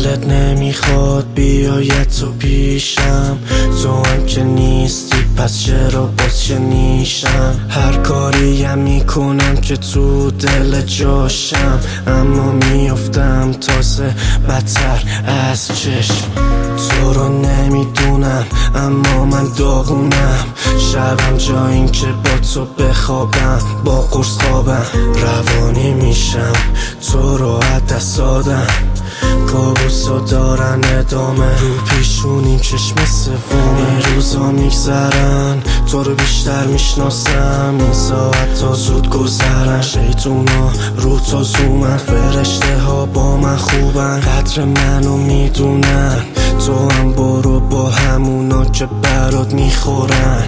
دلت نمیخواد بیای تو پیشم، تو هم که نیستی پس چرا باز شنیشم. هر کاریم میکنم که تو دل جاشم، اما میافتم تازه بدتر از چشم. تو رو نمیدونم اما من داغونم، شبم جا این که با تو بخوابم با قرص خوابم. روانی میشم تو رو از دست دادم، کابوسا دارن ادامه رو پیشونیم چشم سوم. این روزا میگذرن تو رو بیشتر میشناسم، این ساعت ها زود گذرن. شیطونا رو تا زومن، فرشته ها با من خوبن، قدر منو میدونن. تو هم برو با همونا که برات میخورن.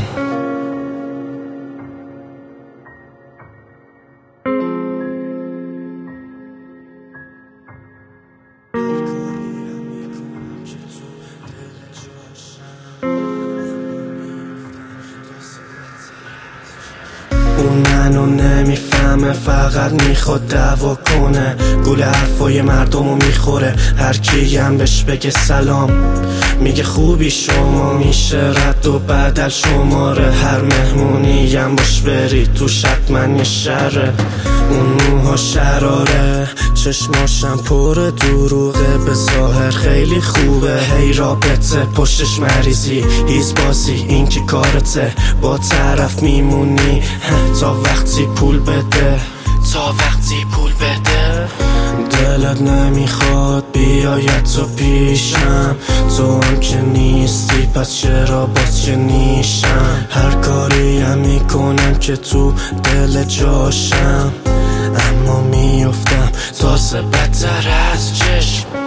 اون منو نمیفهمه، فقط میخواد دعوا کنه، گول حرفای مردمو میخوره. هر کیم بهش بگه سلام میگه خوبی شما، میشه رد و بدل شماره. هر مهمونیم باش بری توش حتما یه شره. اون موها شراره، چشماشم پر دروغه، به ظاهر خیلی خوبه، هی رابطه پشتش مریضی، هیز بازی این که کارته، با طرف میمونی تا وقتی پول بده، تا وقتی پول بده. دلت نمیخواد بیاید تو پیشم، تو هم که نیستی پس چرا باز شنیشم. هر کاریم میکنم که تو دل جاشم، اما میافتم تازه بدتر از چشم.